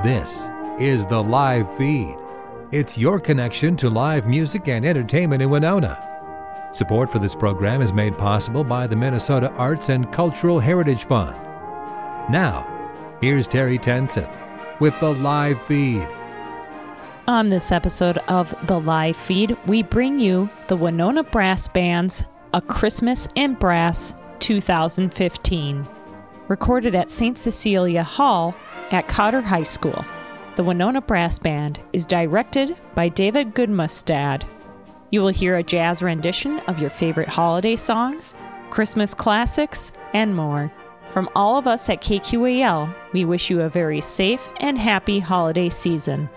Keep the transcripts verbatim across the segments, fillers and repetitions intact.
This is the Live Feed. It's your connection to live music and entertainment in Winona. Support for this program is made possible by the Minnesota Arts and Cultural Heritage Fund. Now, here's Terry Tenson with the Live Feed. On this episode of the Live Feed, we bring you the Winona Brass Band's A Christmas in Brass two thousand fifteen, recorded at Saint Cecilia Hall at Cotter High School. The Winona Brass Band is directed by David Goodmustad. You will hear a jazz rendition of your favorite holiday songs, Christmas classics, and more. From all of us at K Q A L, we wish you a very safe and happy holiday season.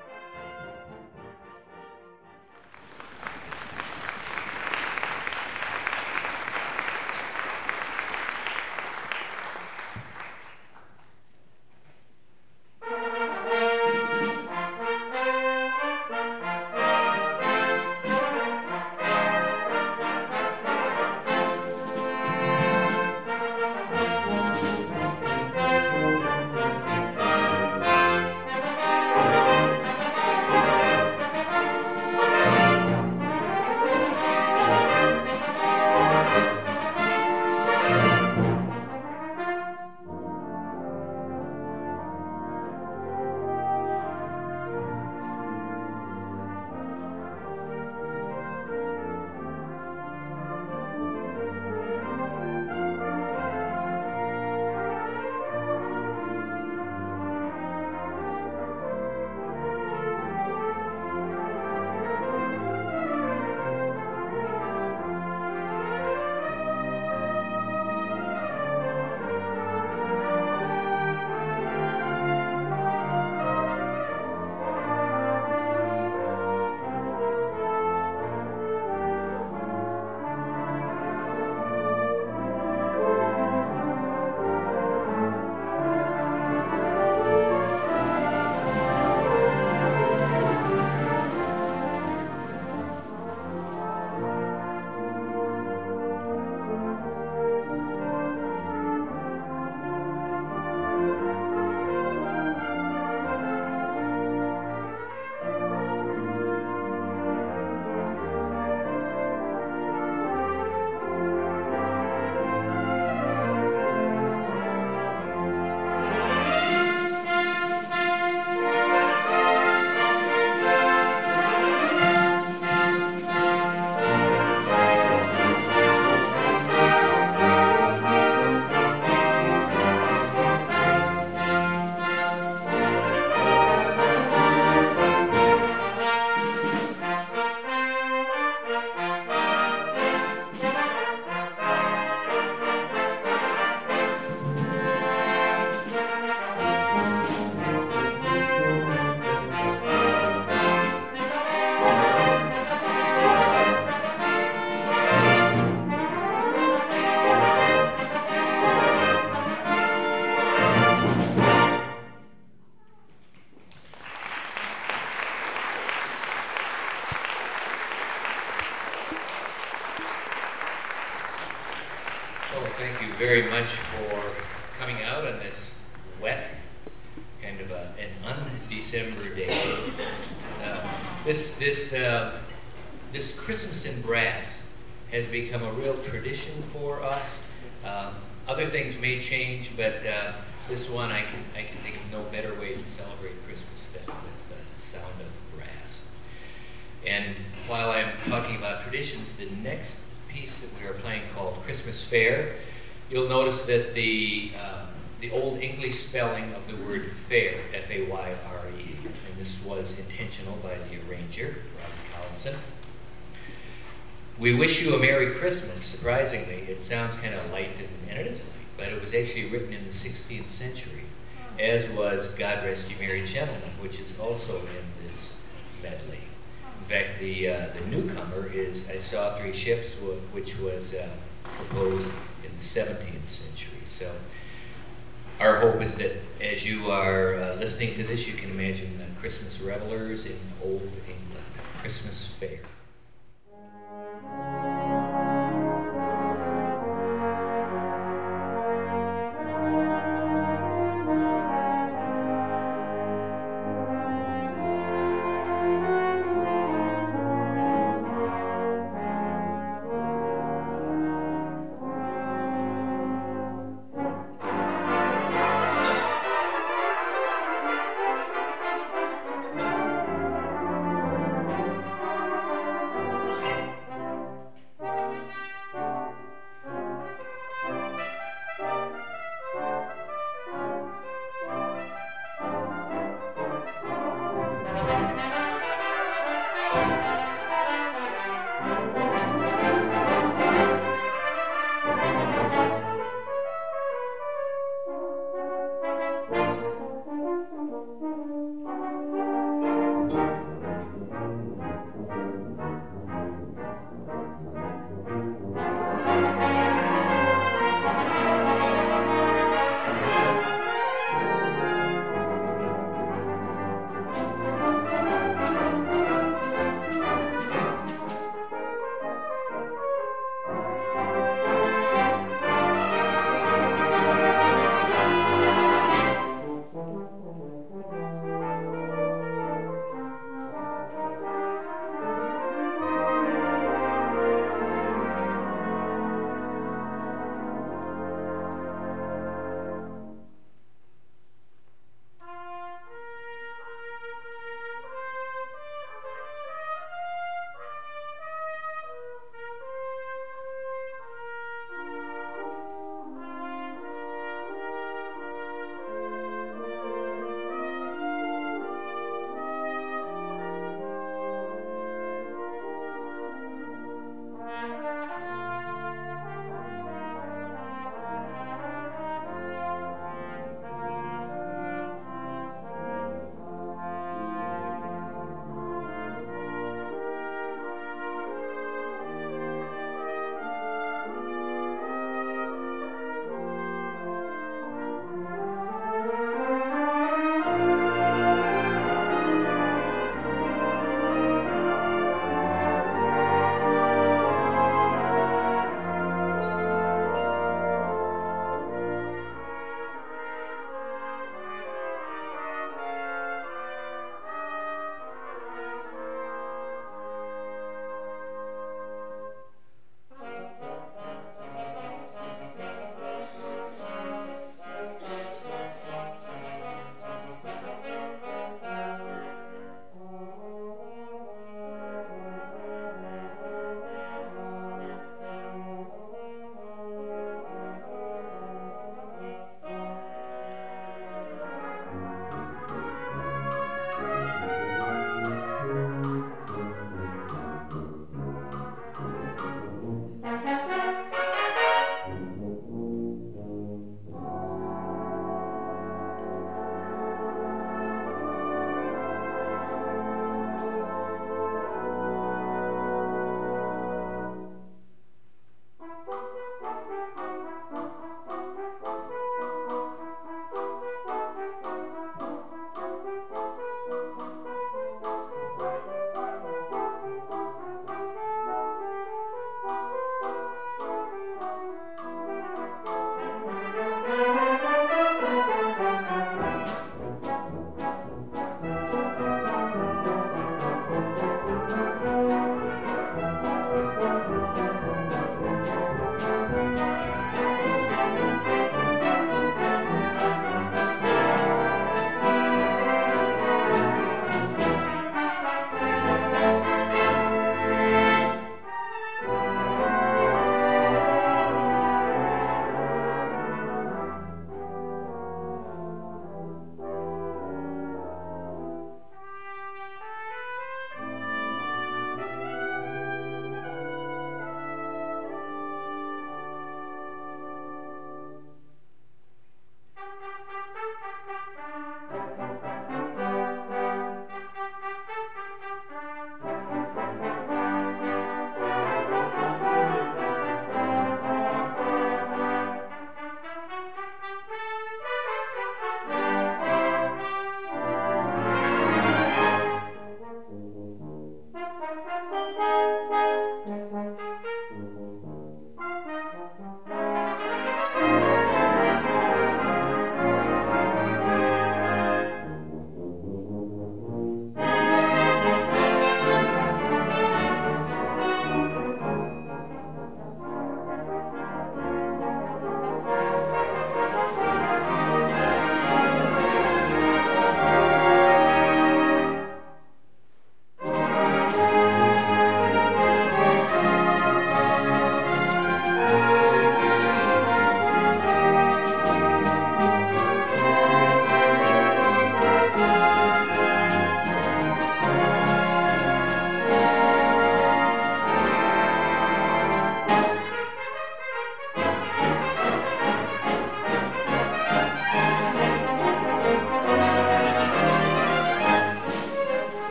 Very much for coming out on this wet, kind of a, an un-December day. Uh, this this uh, this Christmas in Brass has become a real tradition for us. Um, other things may change, but uh, this one I can I can think of no better way to celebrate Christmas than with the sound of brass. And while I'm talking about traditions, the next piece that we are playing called Christmas Fair. You'll notice that the uh, the old English spelling of the word fair, F A Y R E, and this was intentional by the arranger, Robert Collinson. We wish you a Merry Christmas. Surprisingly, it sounds kind of light, and, and it is light, but it was actually written in the sixteenth century, as was God Rest You Merry Gentlemen, which is also in this medley. In fact, the uh, the newcomer is I Saw Three Ships, which was uh, proposed in the seventeenth century. So our hope is that as you are uh, listening to this, you can imagine the Christmas revelers in old England, Christmas Fair.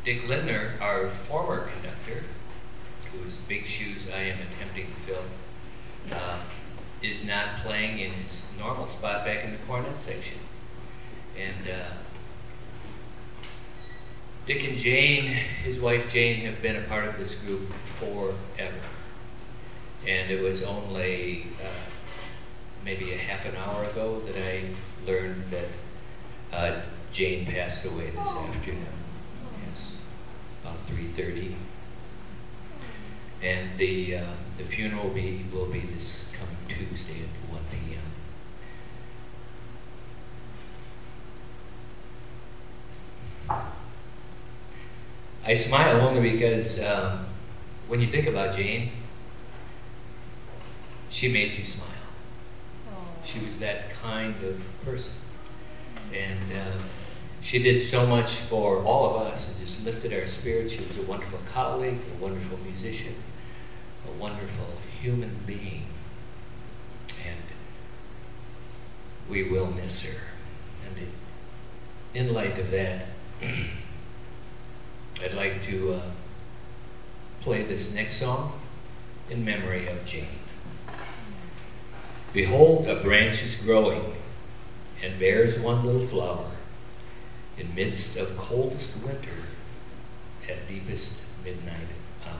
Dick Lindner, our former conductor, whose big shoes I am attempting to fill, uh, is not playing in his normal spot back in the cornet section. And uh, Dick and Jane, his wife Jane, have been a part of this group forever. And it was only uh, maybe a half an hour ago that I learned that uh, Jane passed away this afternoon. Yes, about three thirty. And the uh, the funeral will be, will be this coming Tuesday at one p.m. I smile only because um, when you think about Jane, she made you smile. She was that kind of person. And uh, she did so much for all of us. It just lifted our spirits. She was a wonderful colleague, a wonderful musician, a wonderful human being. And we will miss her. And in light of that, I'd like to uh, play this next song in memory of Jane. Behold, a branch is growing and bears one little flower in midst of coldest winter at deepest midnight hour.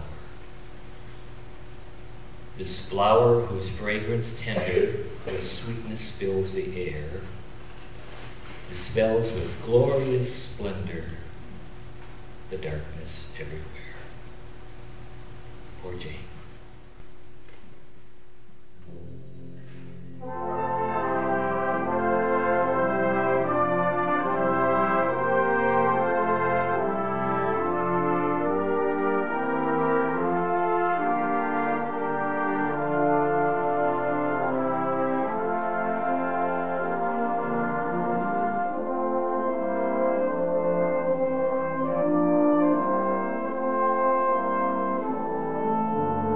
This flower whose fragrance tender with sweetness fills the air dispels with glorious splendor the darkness everywhere. Poor Jane. Thank you.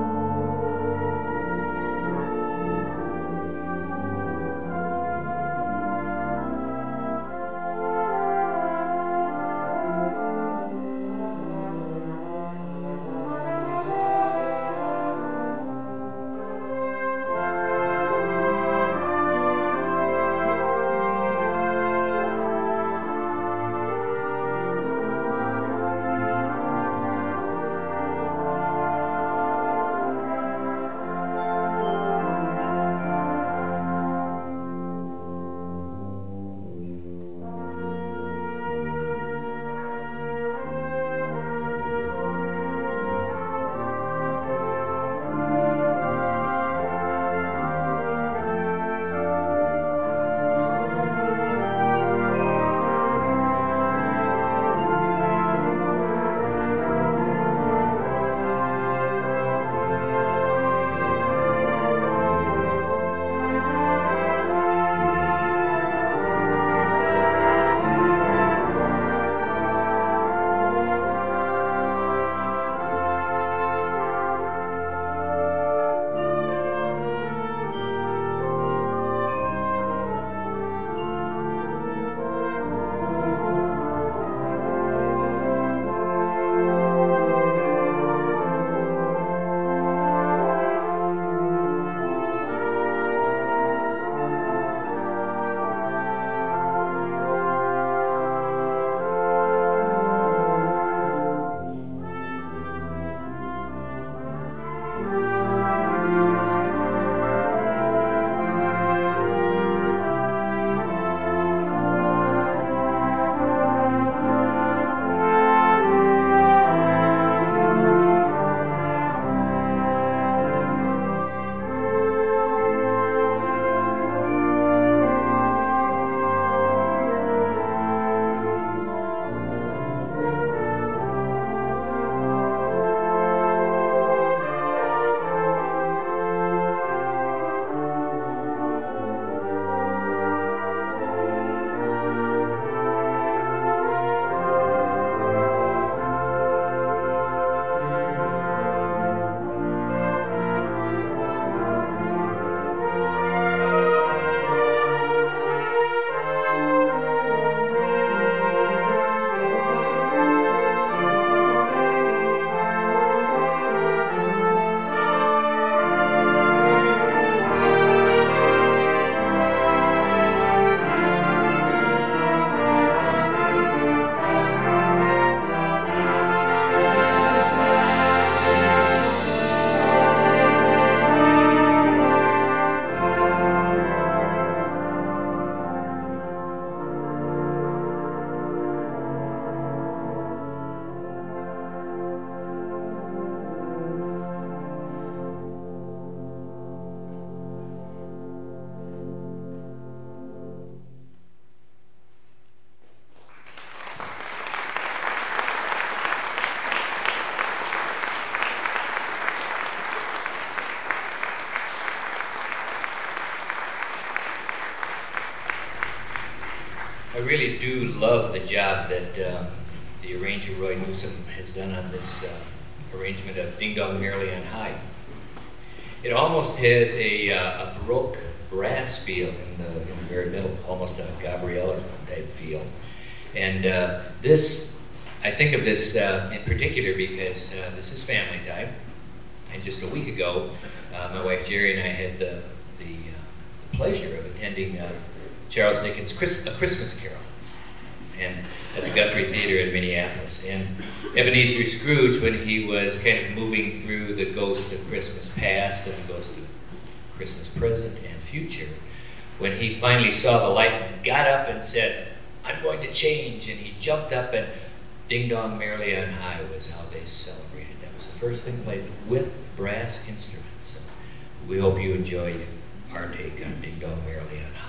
I really do love the job that um, the arranger Roy Newsom has done on this uh, arrangement of Ding Dong Merrily on High. It almost has a, uh, a Baroque brass feel in the, in the very middle, almost a Gabriella type feel. And uh, this, I think of this uh, in particular because uh, this is family time. And just a week ago, uh, my wife Jerry and I had the, the, uh, the pleasure of attending uh, Charles Dickens' Chris, A Christmas Carol and at the Guthrie Theater in Minneapolis. And Ebenezer Scrooge, when he was kind of moving through the ghost of Christmas past and the ghost of Christmas present and future, when he finally saw the light and got up and said, "I'm going to change," and he jumped up and Ding Dong Merrily on High was how they celebrated. That was the first thing played with brass instruments. So we hope you enjoyed our take on Ding Dong Merrily on High.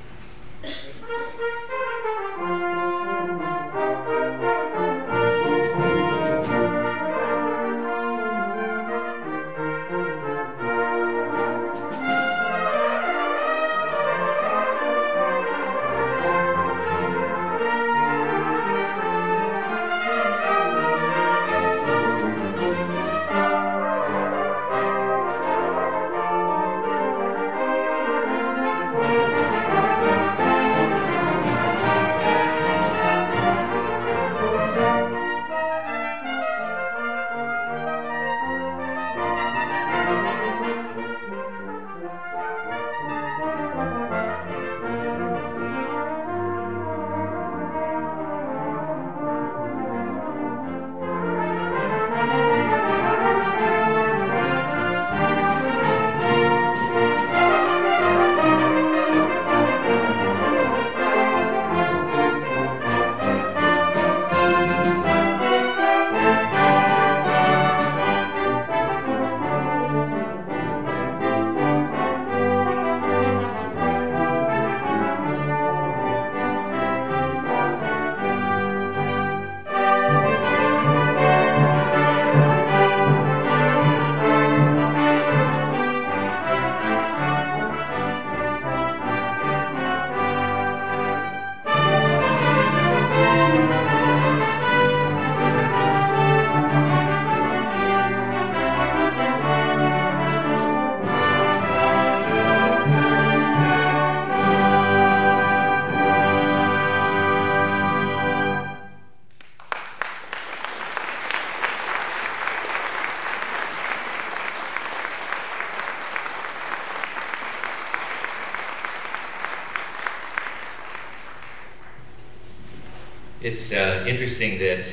It's uh, interesting that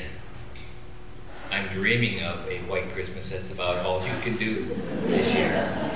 I'm dreaming of a white Christmas. That's about all you can do this year.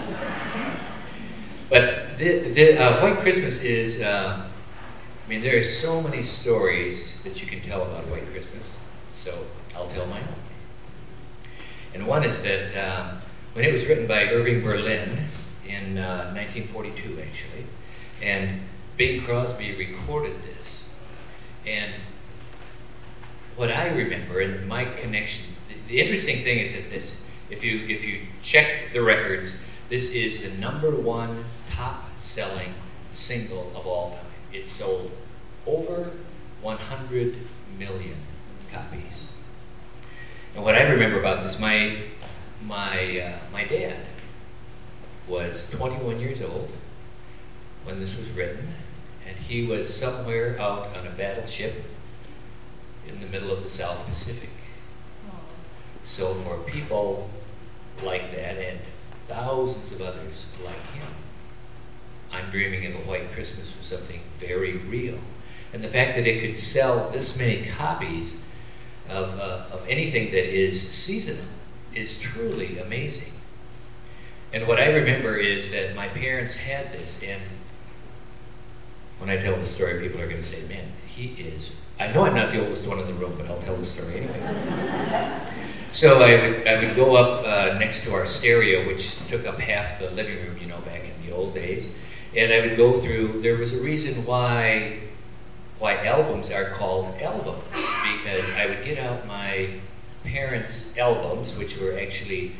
But the, the uh, White Christmas is, uh, I mean, there are so many stories that you can tell about White Christmas. So I'll tell my own. And one is that um, when it was written by Irving Berlin in uh, nineteen forty-two, actually, and Bing Crosby recorded this, and what I remember and my connection, the, the interesting thing is that this, if you if you check the records, this is the number one top-selling single of all time. It sold over one hundred million copies. And what I remember about this, my my uh, my dad was twenty-one years old when this was written, and he was somewhere out on a battleship in the middle of the South Pacific. So for people like that and thousands of others like him, I'm dreaming of a White Christmas was something very real. And the fact that it could sell this many copies of, uh, of anything that is seasonal is truly amazing. And what I remember is that my parents had this, and when I tell the story, people are going to say, man, he is, I know I'm not the oldest one in the room, but I'll tell the story anyway. So I would, I would go up uh, next to our stereo, which took up half the living room, you know, back in the old days. And I would go through, there was a reason why, why albums are called albums, because I would get out my parents' albums, which were actually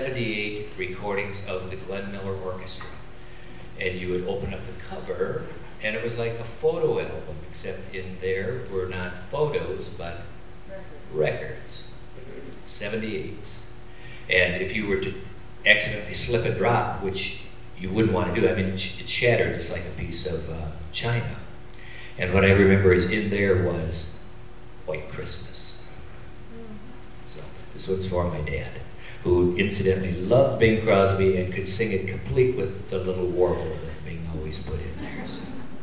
seventy-eight recordings of the Glenn Miller Orchestra. And you would open up the cover, and it was like a photo album, except in there were not photos, but records, seventy-eights. And if you were to accidentally slip a drop, which you wouldn't want to do, I mean, it, sh- it shattered just like a piece of uh, china. And what I remember is in there was White Christmas. So this one's for my dad, who incidentally loved Bing Crosby and could sing it complete with the little warble that Bing always put in there. So.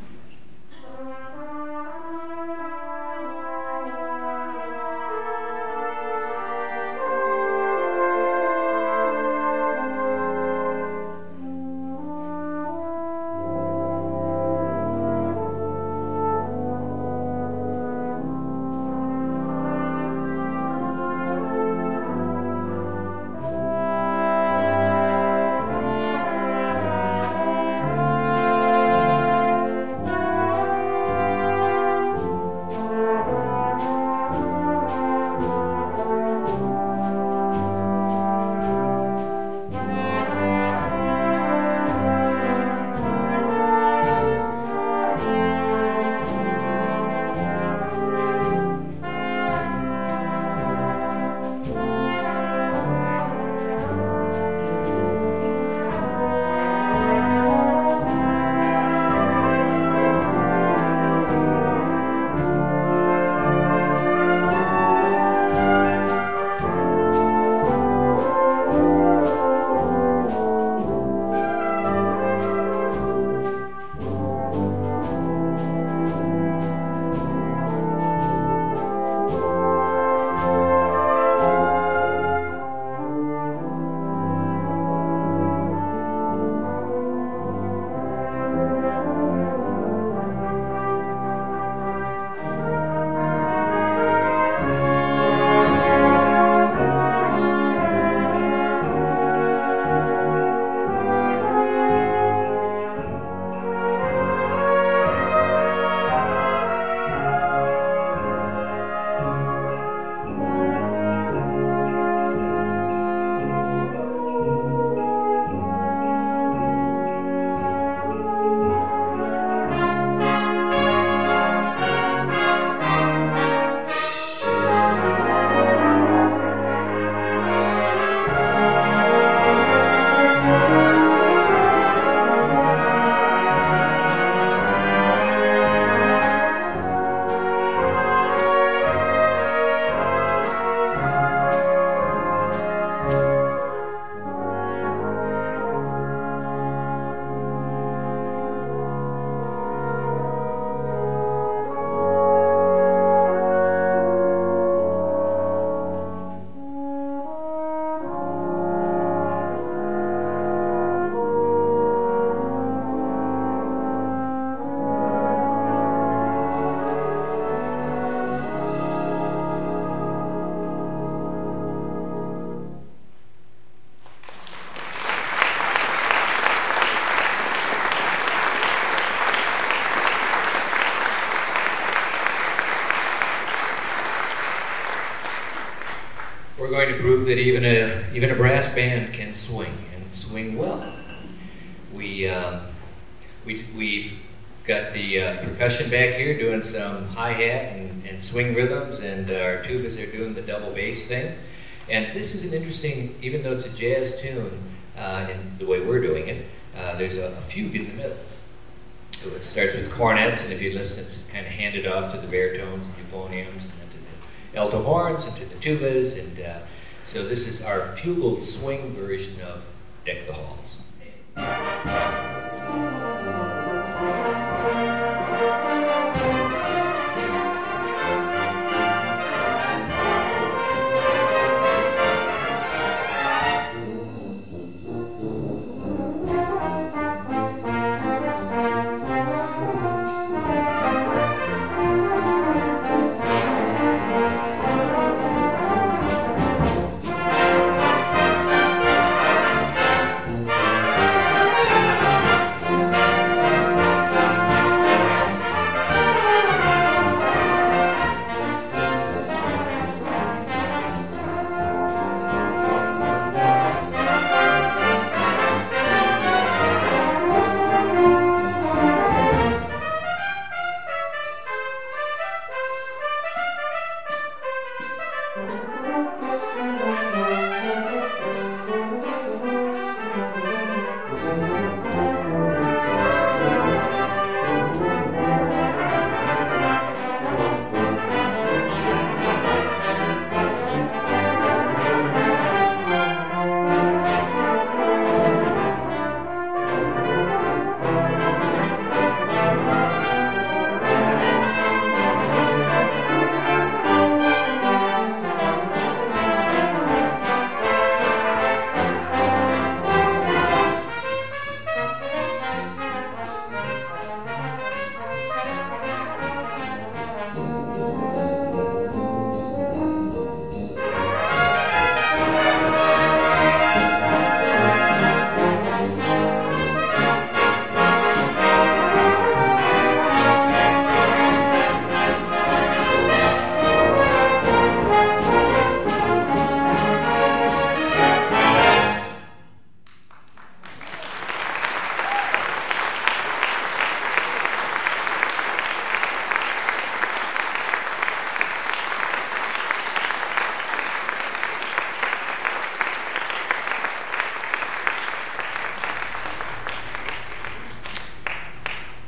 We're going to prove that even a even a brass band can swing, and swing well. We um, we we've got the uh, percussion back here doing some hi-hat and, and swing rhythms, and our tubas are doing the double bass thing. And this is an interesting, even though it's a jazz tune, uh, in the way we're doing it, uh, there's a, a fugue in the middle. So it starts with cornets, and if you listen, it's kind of handed off to the baritones and euphoniums, and then to the alto horns, and to the tubas, and uh, so this is our fugal swing version of Deck the Halls.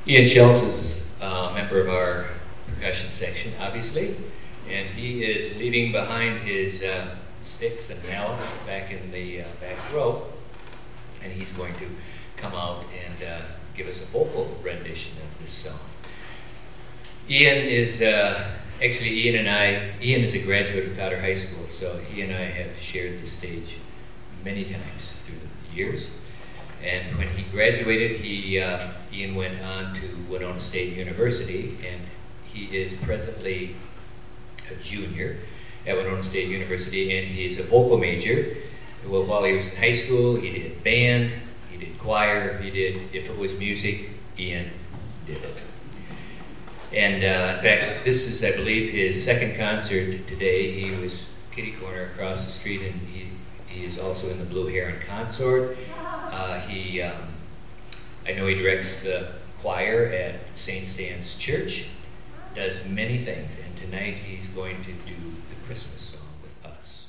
Ian Schultz is a member of our percussion section, obviously, and he is leaving behind his uh, sticks and mallet back in the uh, back row, and he's going to come out and uh, give us a vocal rendition of this song. Ian is, uh, actually Ian and I, Ian is a graduate of Powder High School, so he and I have shared the stage many times through the years. And when he graduated, he uh, Ian went on to Winona State University, and he is presently a junior at Winona State University, and he's a vocal major. Well, while he was in high school, he did band, he did choir, he did, if it was music, Ian did it. And uh, in fact, this is, I believe, his second concert today. He was kitty corner across the street, and he, he is also in the Blue Heron Consort. Uh, he, um, I know he directs the choir at Saint Stan's Church, does many things, and tonight he's going to do the Christmas song with us.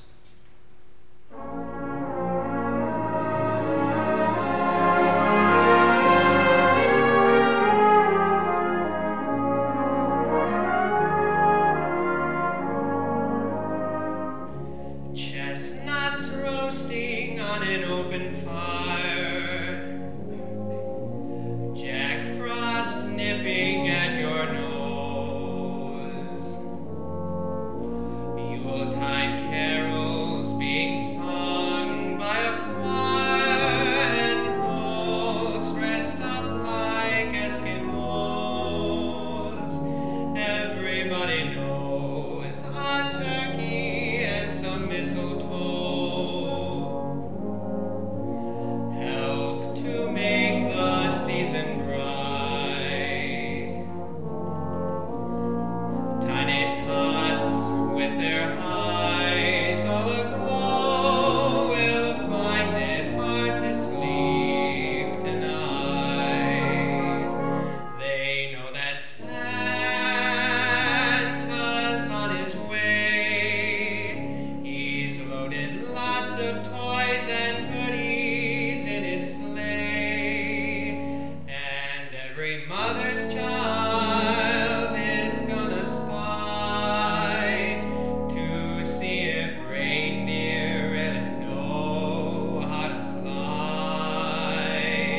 Chestnuts roasting on an open fire, Jack Frost nipping at your nose, Yuletide carols being sung by a choir, and folks dressed up like Eskimos. Everybody knows a turkey and some mistletoe help to make the season bright. Tiny tots with their eyes all aglow will find it hard to sleep tonight. They know that Santa's on his way. He's loaded lots of toys and goodies in his sleigh, and every mother's child is gonna spy to see if reindeer really know how to fly.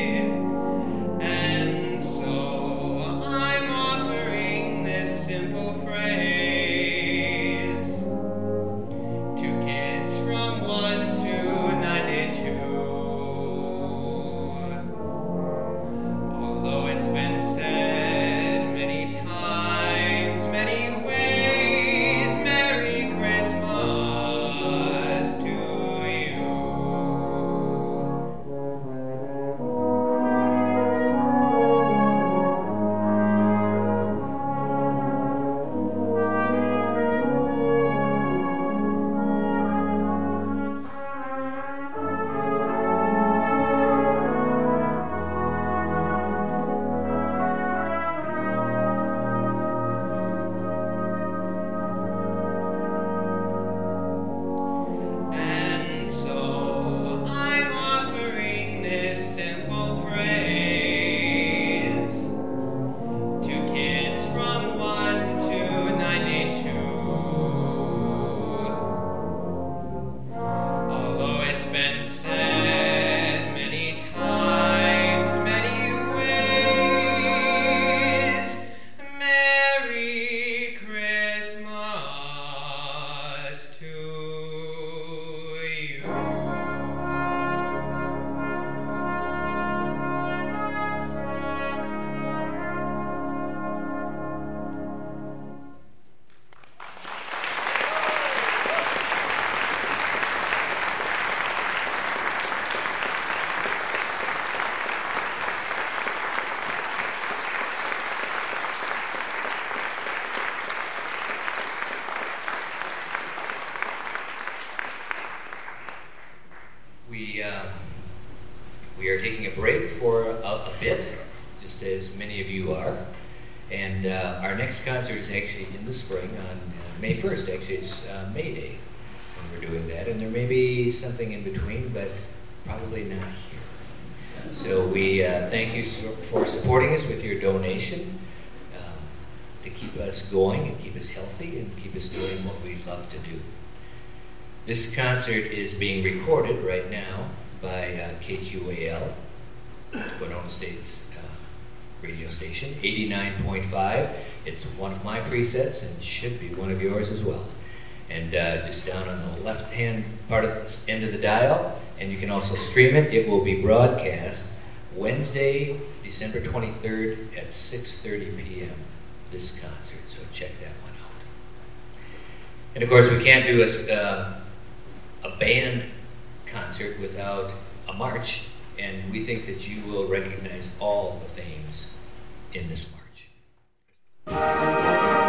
And so I'm offering this simple phrase to kids from one to ninety-two. Although it's been said many times, many ways, Merry Christmas to you. And so I'm offering this simple phrase to kids from one to ninety-two. Although it's been said many times, many ways, Merry Christmas to you. We, uh, we are taking a break for a, a bit, just as many of you are. And uh, our next concert is actually in the spring on uh, May first. Actually, it's uh, May Day when we're doing that. And there may be something in between, but probably not here. So we uh, thank you for supporting us with your donation um, to keep us going and keep us healthy and keep us doing what we love to do. This concert is being recorded right now by uh, K Q A L, Winona State's uh, radio station, eighty-nine point five. It's one of my presets and should be one of yours as well. And uh, just down on the left-hand part of the end of the dial, and you can also stream it. It will be broadcast Wednesday, December twenty-third at six thirty p.m. this concert, so check that one out. And of course, we can't do a, uh, a band concert without a march, and we think that you will recognize all the themes in this march.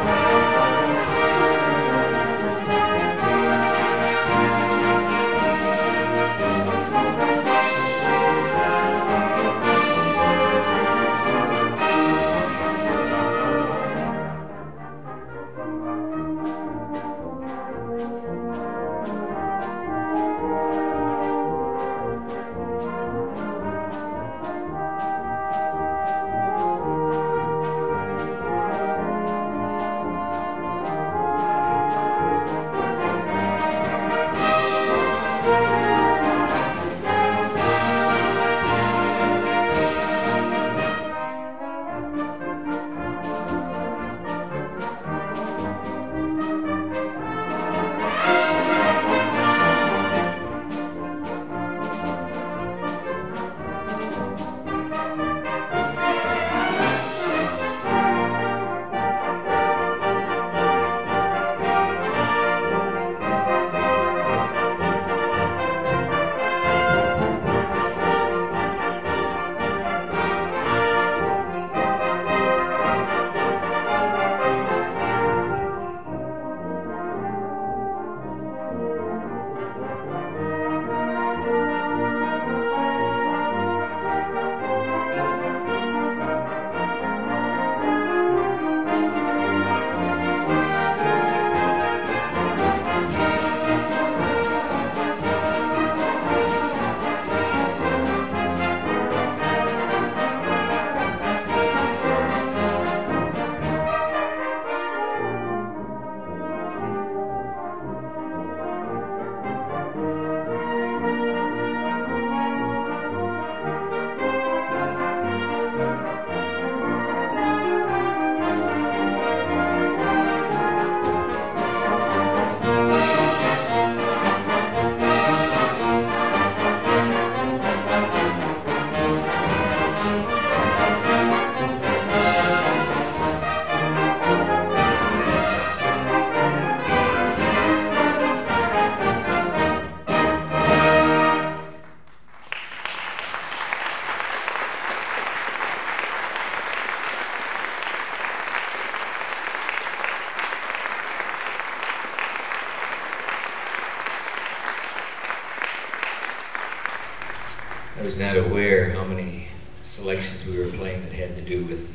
I was not aware how many selections we were playing that had to do with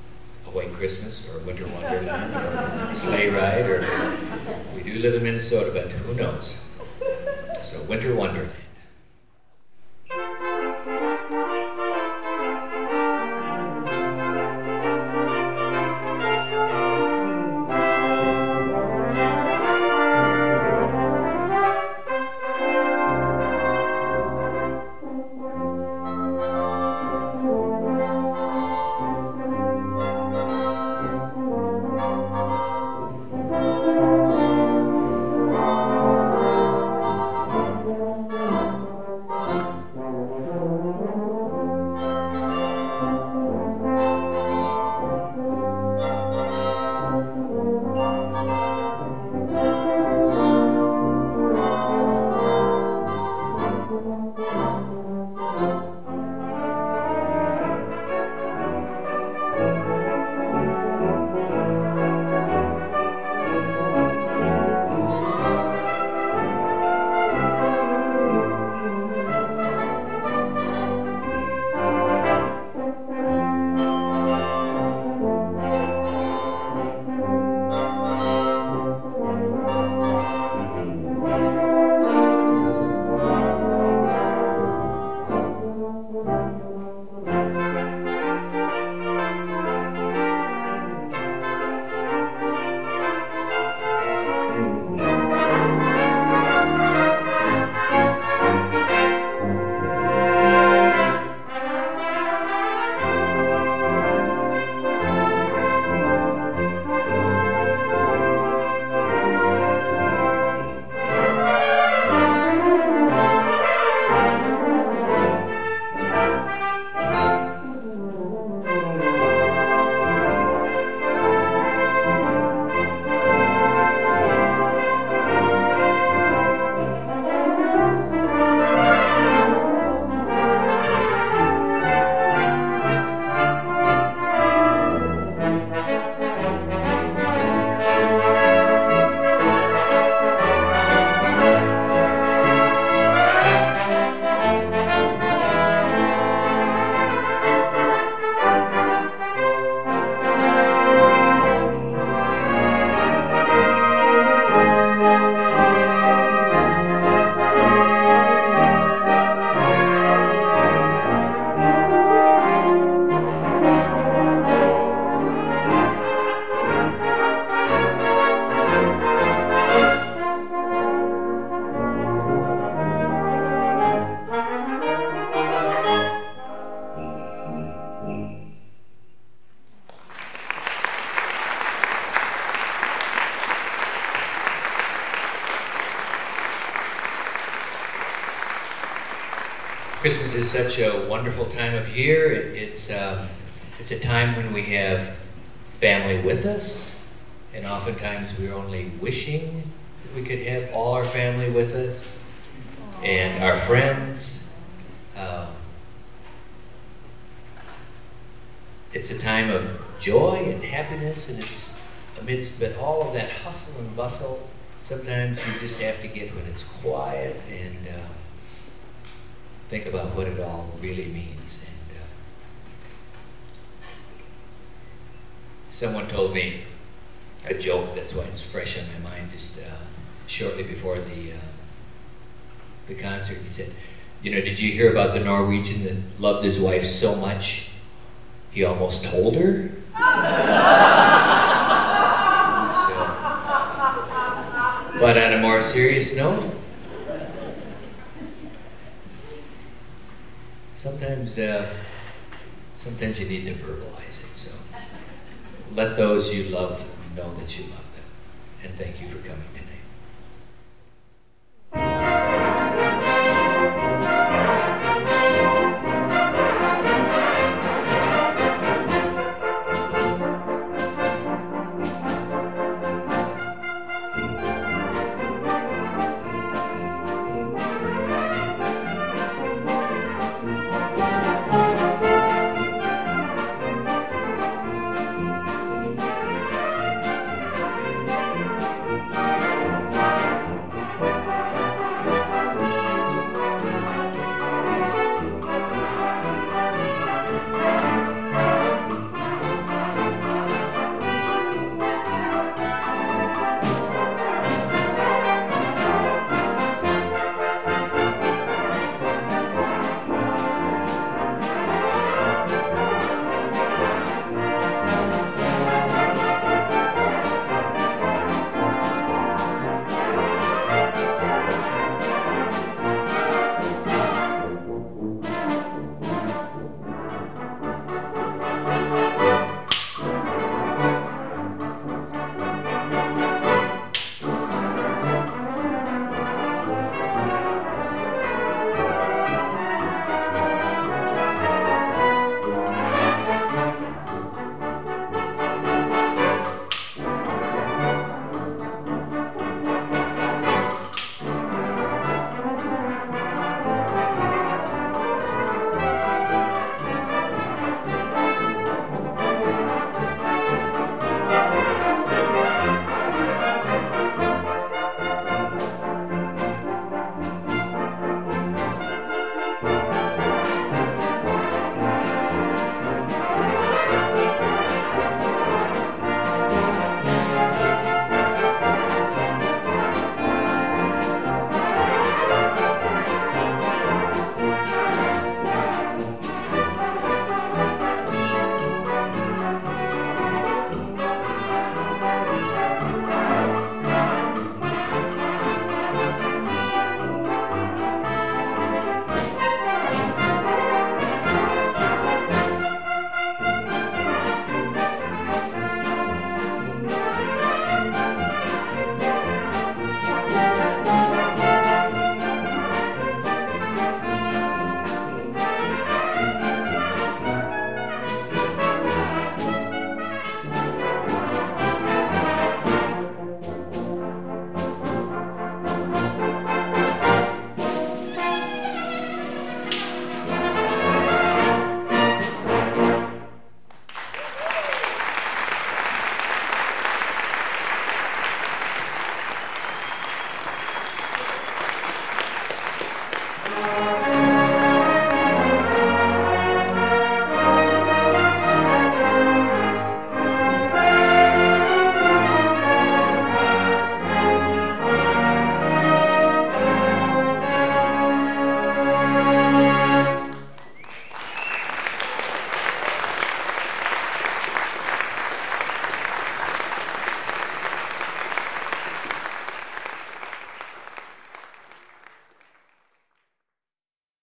A White Christmas or Winter Wonderland or Sleigh Ride, or we do live in Minnesota, but who knows? So Winter Wonderland. Thank you. Christmas is such a wonderful time of year. It, it's um, it's a time when we have family with us, and oftentimes we're only wishing that we could have all our family with us and our friends. Um, it's a time of joy and happiness, and it's amidst but all of that hustle and bustle. Sometimes you just have to get when it's quiet and uh, think about what it all really means. And uh, someone told me a joke, that's why it's fresh on my mind, just uh, shortly before the uh, the concert. He said, you know, did you hear about the Norwegian that loved his wife so much he almost told her? so, but on a more serious note, Sometimes, uh, sometimes you need to verbalize it. So let those you love know that you love them. And thank you for coming tonight.